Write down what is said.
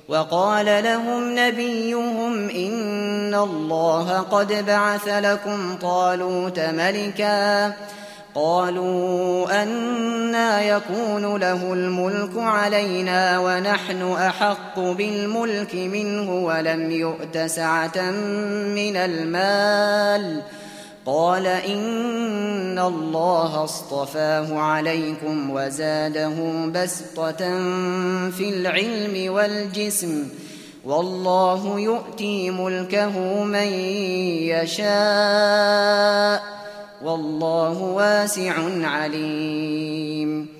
وقال لهم نبيهم إن الله قد بعث لكم طالوت ملكا قالوا أنى يكون له الملك علينا ونحن أحق بالملك منه ولم يؤت سعة من المال قال إن الله اصطفاه عليكم وزاده بسطة في العلم والجسم والله يؤتي ملكه من يشاء والله واسع عليم